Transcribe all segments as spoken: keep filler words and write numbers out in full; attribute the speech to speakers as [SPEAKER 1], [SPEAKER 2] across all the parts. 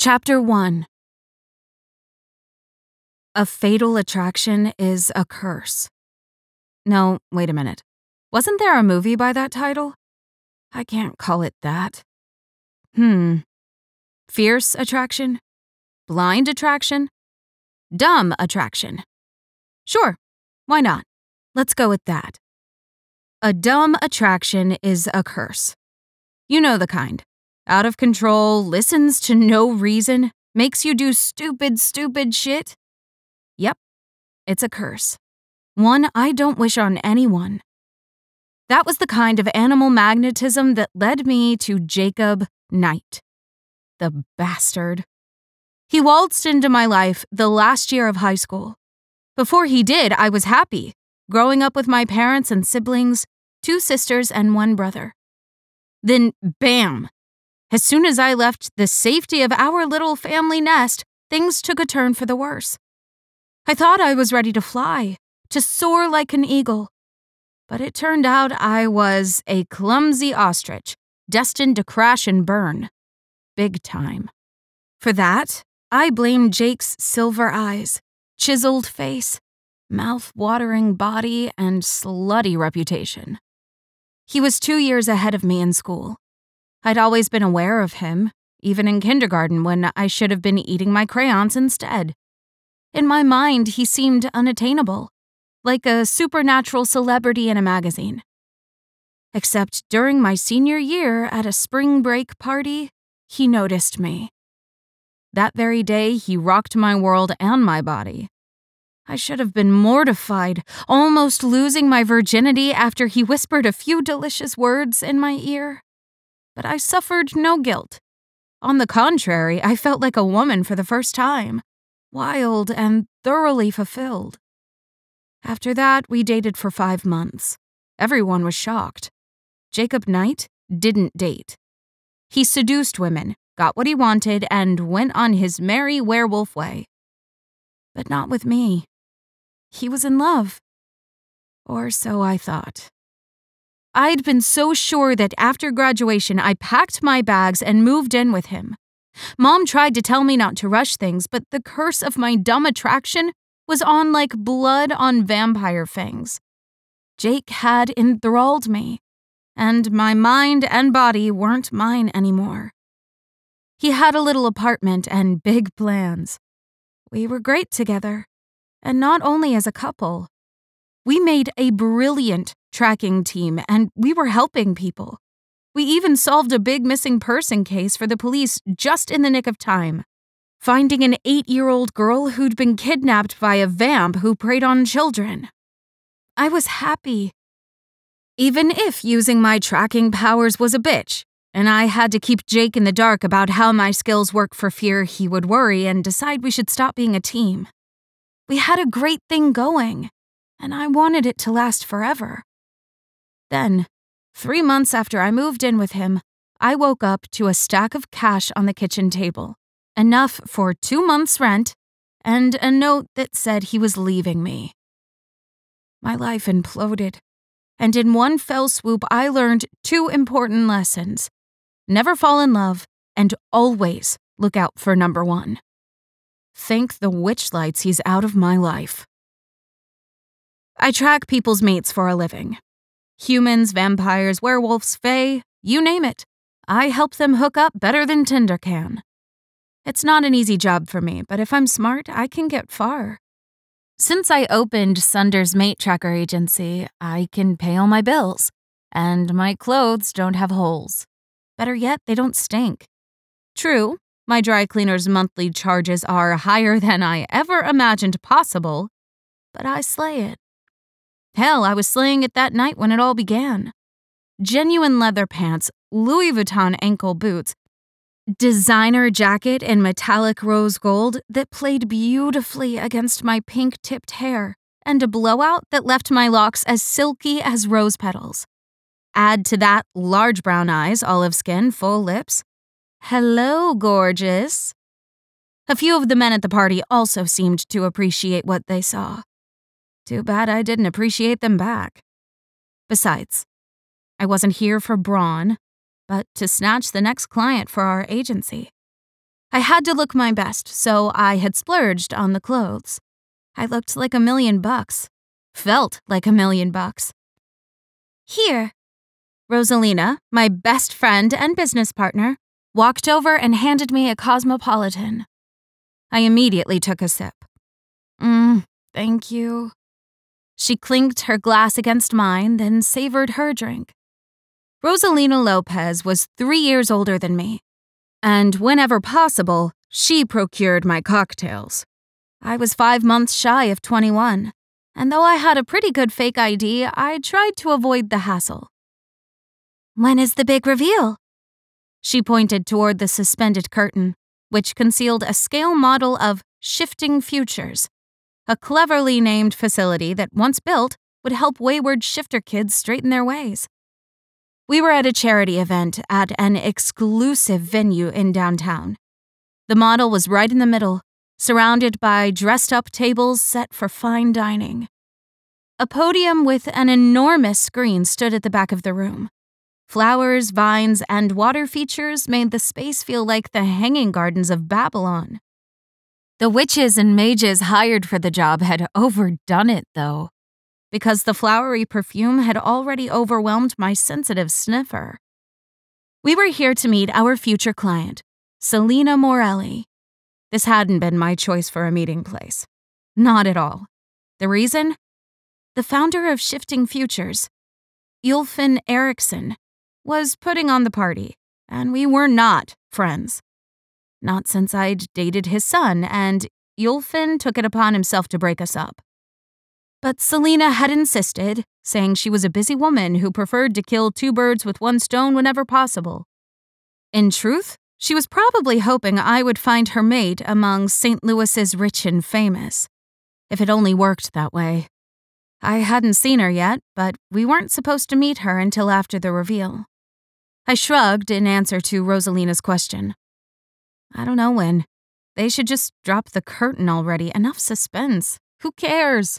[SPEAKER 1] Chapter one. A fatal attraction is a curse. No, wait a minute. Wasn't there a movie by that title? I can't call it that. Hmm. Fierce attraction? Blind attraction? Dumb attraction? Sure, why not? Let's go with that. A dumb attraction is a curse. You know the kind. Out of control, listens to no reason, makes you do stupid, stupid shit. Yep, it's a curse. One I don't wish on anyone. That was the kind of animal magnetism that led me to Jacob Knight. The bastard. He waltzed into my life the last year of high school. Before he did, I was happy, growing up with my parents and siblings, two sisters and one brother. Then, bam! As soon as I left the safety of our little family nest, things took a turn for the worse. I thought I was ready to fly, to soar like an eagle. But it turned out I was a clumsy ostrich, destined to crash and burn. Big time. For that, I blame Jake's silver eyes, chiseled face, mouth-watering body, and slutty reputation. He was two years ahead of me in school. I'd always been aware of him, even in kindergarten when I should have been eating my crayons instead. In my mind, he seemed unattainable, like a supernatural celebrity in a magazine. Except during my senior year at a spring break party, he noticed me. That very day, he rocked my world and my body. I should have been mortified, almost losing my virginity after he whispered a few delicious words in my ear. But I suffered no guilt. On the contrary, I felt like a woman for the first time, wild and thoroughly fulfilled. After that, we dated for five months. Everyone was shocked. Jacob Knight didn't date. He seduced women, got what he wanted, and went on his merry werewolf way. But not with me. He was in love. Or so I thought. I'd been so sure that after graduation, I packed my bags and moved in with him. Mom tried to tell me not to rush things, but the curse of my dumb attraction was on like blood on vampire fangs. Jake had enthralled me, and my mind and body weren't mine anymore. He had a little apartment and big plans. We were great together, and not only as a couple. We made a brilliant tracking team, and we were helping people. We even solved a big missing person case for the police just in the nick of time, finding an eight-year-old girl who'd been kidnapped by a vamp who preyed on children. I was happy. Even if using my tracking powers was a bitch, and I had to keep Jake in the dark about how my skills work for fear he would worry and decide we should stop being a team. We had a great thing going, and I wanted it to last forever. Then, three months after I moved in with him, I woke up to a stack of cash on the kitchen table, enough for two months' rent, and a note that said he was leaving me. My life imploded, and in one fell swoop I learned two important lessons. Never fall in love, and always look out for number one. Thank the witch lights he's out of my life. I track people's mates for a living. Humans, vampires, werewolves, fae, you name it. I help them hook up better than Tinder can. It's not an easy job for me, but if I'm smart, I can get far. Since I opened Sunder's Mate Tracker agency, I can pay all my bills, and my clothes don't have holes. Better yet, they don't stink. True, my dry cleaner's monthly charges are higher than I ever imagined possible, but I slay it. Hell, I was slaying it that night when it all began. Genuine leather pants, Louis Vuitton ankle boots, designer jacket in metallic rose gold that played beautifully against my pink-tipped hair, and a blowout that left my locks as silky as rose petals. Add to that large brown eyes, olive skin, full lips. Hello, gorgeous. A few of the men at the party also seemed to appreciate what they saw. Too bad I didn't appreciate them back. Besides, I wasn't here for brawn, but to snatch the next client for our agency. I had to look my best, so I had splurged on the clothes. I looked like a million bucks. Felt like a million bucks. Here. Rosalina, my best friend and business partner, walked over and handed me a Cosmopolitan. I immediately took a sip. Mmm, thank you. She clinked her glass against mine, then savored her drink. Rosalina Lopez was three years older than me, and whenever possible, she procured my cocktails. I was five months shy of twenty-one, and though I had a pretty good fake I D, I tried to avoid the hassle. When is the big reveal? She pointed toward the suspended curtain, which concealed a scale model of Shifting Futures, a cleverly named facility that, once built, would help wayward shifter kids straighten their ways. We were at a charity event at an exclusive venue in downtown. The model was right in the middle, surrounded by dressed-up tables set for fine dining. A podium with an enormous screen stood at the back of the room. Flowers, vines, and water features made the space feel like the hanging gardens of Babylon. The witches and mages hired for the job had overdone it, though, because the flowery perfume had already overwhelmed my sensitive sniffer. We were here to meet our future client, Selena Morelli. This hadn't been my choice for a meeting place. Not at all. The reason? The founder of Shifting Futures, Ylfin Eriksson, was putting on the party, and we were not friends. Not since I'd dated his son, and Ylfin took it upon himself to break us up. But Selena had insisted, saying she was a busy woman who preferred to kill two birds with one stone whenever possible. In truth, she was probably hoping I would find her mate among Saint Louis's rich and famous. If it only worked that way. I hadn't seen her yet, but we weren't supposed to meet her until after the reveal. I shrugged in answer to Rosalina's question. I don't know when. They should just drop the curtain already. Enough suspense. Who cares?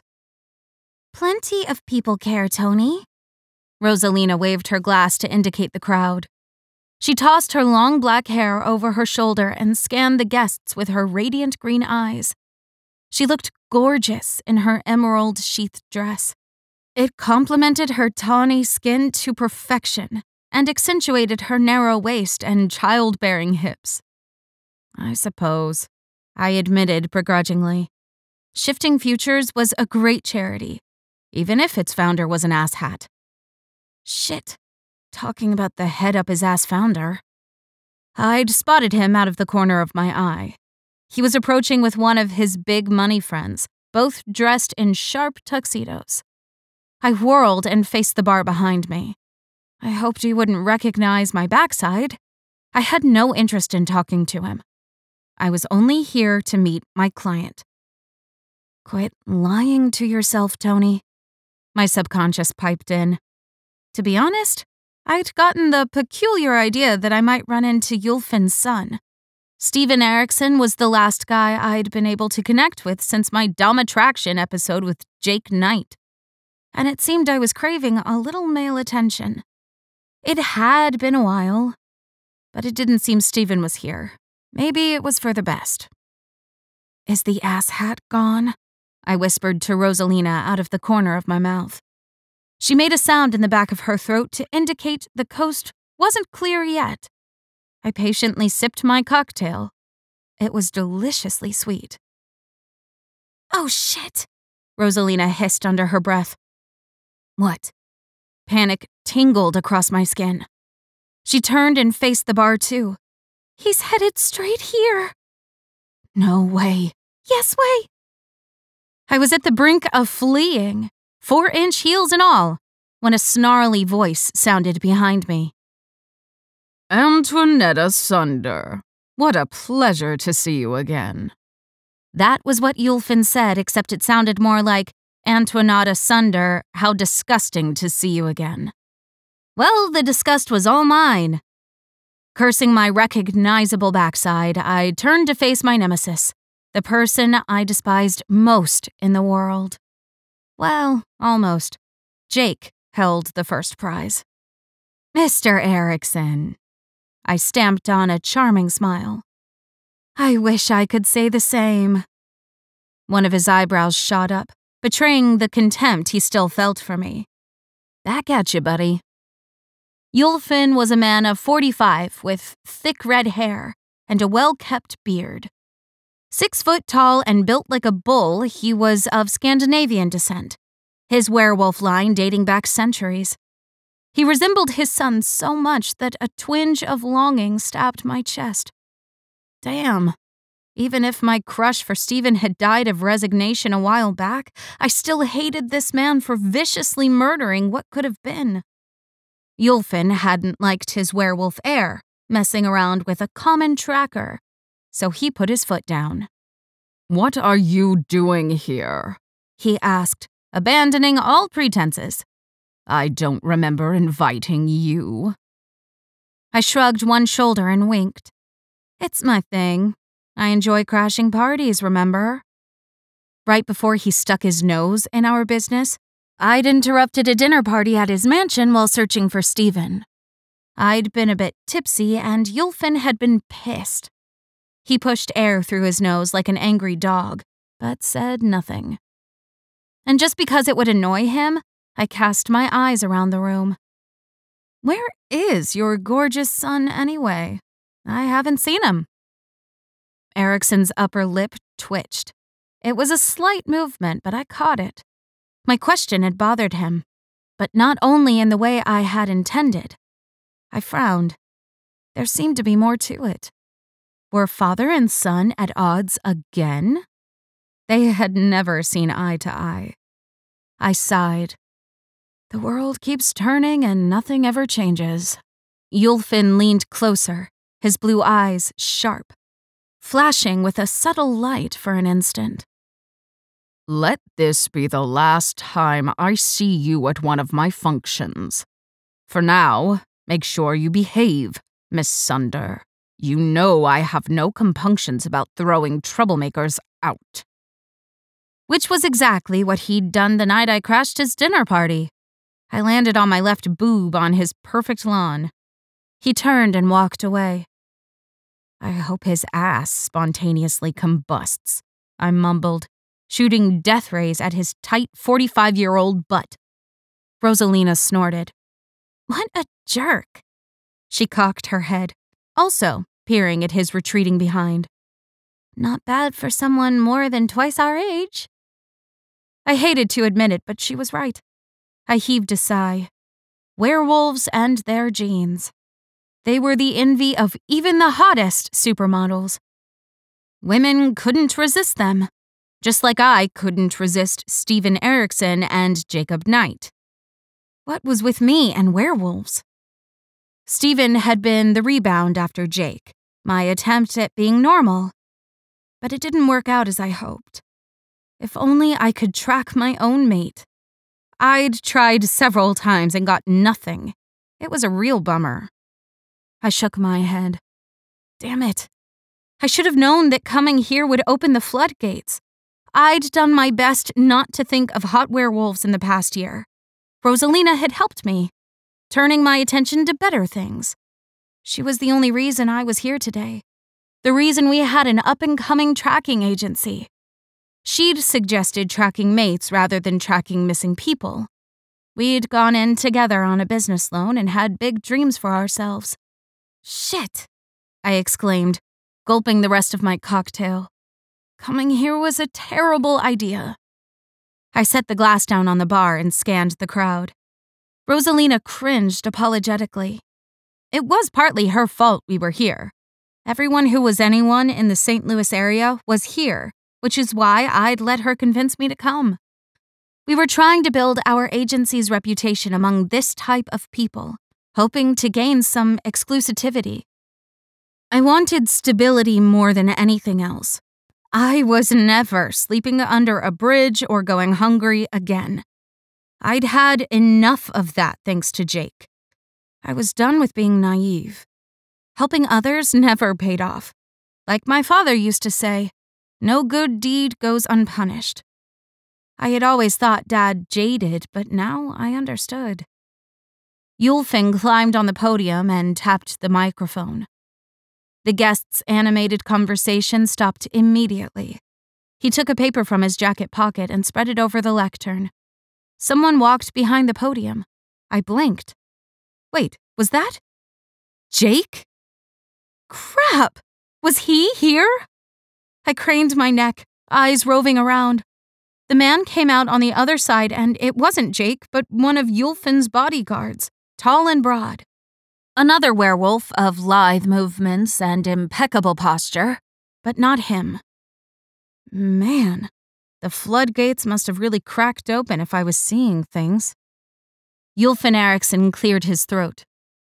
[SPEAKER 1] Plenty of people care, Tony. Rosalina waved her glass to indicate the crowd. She tossed her long black hair over her shoulder and scanned the guests with her radiant green eyes. She looked gorgeous in her emerald-sheathed dress. It complemented her tawny skin to perfection and accentuated her narrow waist and childbearing hips. I suppose, I admitted begrudgingly. Shifting Futures was a great charity, even if its founder was an asshat. Shit, talking about the head-up-his-ass founder. I'd spotted him out of the corner of my eye. He was approaching with one of his big money friends, both dressed in sharp tuxedos. I whirled and faced the bar behind me. I hoped he wouldn't recognize my backside. I had no interest in talking to him. I was only here to meet my client. Quit lying to yourself, Tony. My subconscious piped in. To be honest, I'd gotten the peculiar idea that I might run into Ylfin's son. Steven Eriksson was the last guy I'd been able to connect with since my Dumb Attraction episode with Jake Knight. And it seemed I was craving a little male attention. It had been a while, but it didn't seem Steven was here. Maybe it was for the best. Is the asshat gone? I whispered to Rosalina out of the corner of my mouth. She made a sound in the back of her throat to indicate the coast wasn't clear yet. I patiently sipped my cocktail. It was deliciously sweet. Oh shit, Rosalina hissed under her breath. What? Panic tingled across my skin. She turned and faced the bar too. He's headed straight here. No way. Yes way. I was at the brink of fleeing, four-inch heels and all, when a snarly voice sounded behind me. Antoinetta Sunder, what a pleasure to see you again. That was what Ylfin said, except it sounded more like, Antoinetta Sunder, how disgusting to see you again. Well, the disgust was all mine. Cursing my recognizable backside, I turned to face my nemesis, the person I despised most in the world. Well, almost. Jake held the first prize. Mister Eriksson. I stamped on a charming smile. I wish I could say the same. One of his eyebrows shot up, betraying the contempt he still felt for me. Back at you, buddy. Yulfin was a man of forty-five with thick red hair and a well-kept beard. Six foot tall and built like a bull, he was of Scandinavian descent, his werewolf line dating back centuries. He resembled his son so much that a twinge of longing stabbed my chest. Damn. Even if my crush for Stephen had died of resignation a while back, I still hated this man for viciously murdering what could have been. Yulfin hadn't liked his werewolf heir, messing around with a common tracker, so he put his foot down.
[SPEAKER 2] "What are you doing here?"
[SPEAKER 1] he asked, abandoning all pretenses.
[SPEAKER 2] "I don't remember inviting you."
[SPEAKER 1] I shrugged one shoulder and winked. It's my thing. I enjoy crashing parties, remember? Right before he stuck his nose in our business, I'd interrupted a dinner party at his mansion while searching for Stephen. I'd been a bit tipsy and Yulfin had been pissed. He pushed air through his nose like an angry dog, but said nothing. And just because it would annoy him, I cast my eyes around the room. Where is your gorgeous son anyway? I haven't seen him. Erickson's upper lip twitched. It was a slight movement, but I caught it. My question had bothered him, but not only in the way I had intended. I frowned. There seemed to be more to it. Were father and son at odds again? They had never seen eye to eye. I sighed. The world keeps turning and nothing ever changes. Yulfin leaned closer, his blue eyes sharp, flashing with a subtle light for an instant.
[SPEAKER 2] "Let this be the last time I see you at one of my functions. For now, make sure you behave, Miss Sunder. You know I have no compunctions about throwing troublemakers out."
[SPEAKER 1] Which was exactly what he'd done the night I crashed his dinner party. I landed on my left boob on his perfect lawn. He turned and walked away. I hope his ass spontaneously combusts, I mumbled, shooting death rays at his tight forty-five-year-old butt. Rosalina snorted. What a jerk. She cocked her head, also peering at his retreating behind. Not bad for someone more than twice our age. I hated to admit it, but she was right. I heaved a sigh. Werewolves and their genes. They were the envy of even the hottest supermodels. Women couldn't resist them, just like I couldn't resist Stephen Erickson and Jacob Knight. What was with me and werewolves? Stephen had been the rebound after Jake, my attempt at being normal. But it didn't work out as I hoped. If only I could track my own mate. I'd tried several times and got nothing. It was a real bummer. I shook my head. Damn it. I should have known that coming here would open the floodgates. I'd done my best not to think of hot werewolves in the past year. Rosalina had helped me, turning my attention to better things. She was the only reason I was here today. The reason we had an up-and-coming tracking agency. She'd suggested tracking mates rather than tracking missing people. We'd gone in together on a business loan and had big dreams for ourselves. Shit, I exclaimed, gulping the rest of my cocktail. Coming here was a terrible idea. I set the glass down on the bar and scanned the crowd. Rosalina cringed apologetically. It was partly her fault we were here. Everyone who was anyone in the Saint Louis area was here, which is why I'd let her convince me to come. We were trying to build our agency's reputation among this type of people, hoping to gain some exclusivity. I wanted stability more than anything else. I was never sleeping under a bridge or going hungry again. I'd had enough of that thanks to Jake. I was done with being naive. Helping others never paid off. Like my father used to say, no good deed goes unpunished. I had always thought Dad jaded, but now I understood. Yulfin climbed on the podium and tapped the microphone. The guest's animated conversation stopped immediately. He took a paper from his jacket pocket and spread it over the lectern. Someone walked behind the podium. I blinked. Wait, was that Jake? Crap! Was he here? I craned my neck, eyes roving around. The man came out on the other side, and it wasn't Jake, but one of Yulfin's bodyguards, tall and broad. Another werewolf of lithe movements and impeccable posture, but not him. Man, the floodgates must have really cracked open if I was seeing things. Yulfin Eriksson cleared his throat.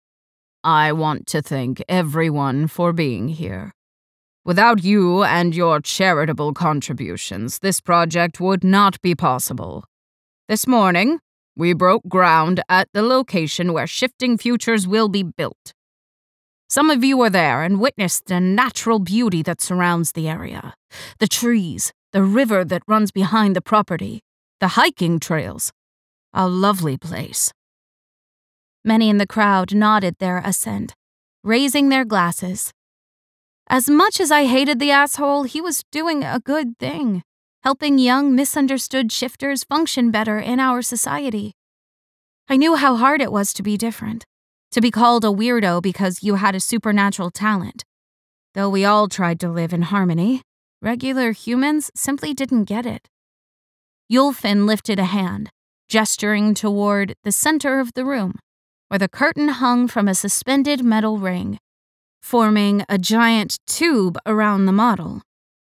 [SPEAKER 2] I want to thank everyone for being here. Without you and your charitable contributions, this project would not be possible. This morning, we broke ground at the location where Shifting Futures will be built. Some of you were there and witnessed the natural beauty that surrounds the area. The trees, the river that runs behind the property, the hiking trails. A lovely place.
[SPEAKER 1] Many in the crowd nodded their assent, raising their glasses. As much as I hated the asshole, he was doing a good thing, helping young, misunderstood shifters function better in our society. I knew how hard it was to be different, to be called a weirdo because you had a supernatural talent. Though we all tried to live in harmony, regular humans simply didn't get it. Yulfin lifted a hand, gesturing toward the center of the room, where the curtain hung from a suspended metal ring, forming a giant tube around the model.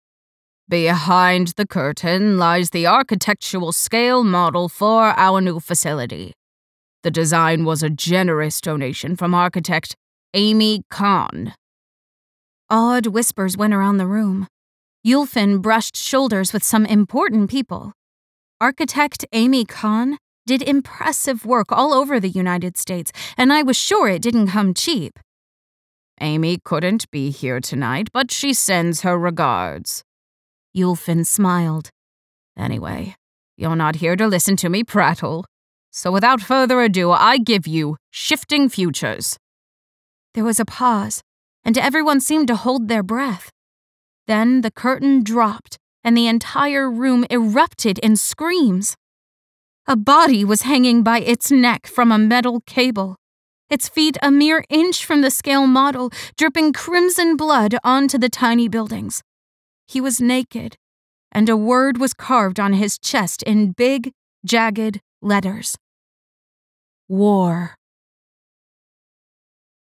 [SPEAKER 2] Behind the curtain lies the architectural scale model for our new facility. The design was a generous donation from architect Amy Kahn.
[SPEAKER 1] Odd whispers went around the room. Yulfin brushed shoulders with some important people. Architect Amy Kahn did impressive work all over the United States, and I was sure it didn't come cheap.
[SPEAKER 2] Amy couldn't be here tonight, but she sends her regards.
[SPEAKER 1] Yulfin smiled.
[SPEAKER 2] Anyway, you're not here to listen to me prattle. So without further ado, I give you Shifting Futures.
[SPEAKER 1] There was a pause, and everyone seemed to hold their breath. Then the curtain dropped, and the entire room erupted in screams. A body was hanging by its neck from a metal cable, its feet a mere inch from the scale model, dripping crimson blood onto the tiny buildings. He was naked, and a word was carved on his chest in big, jagged letters. War.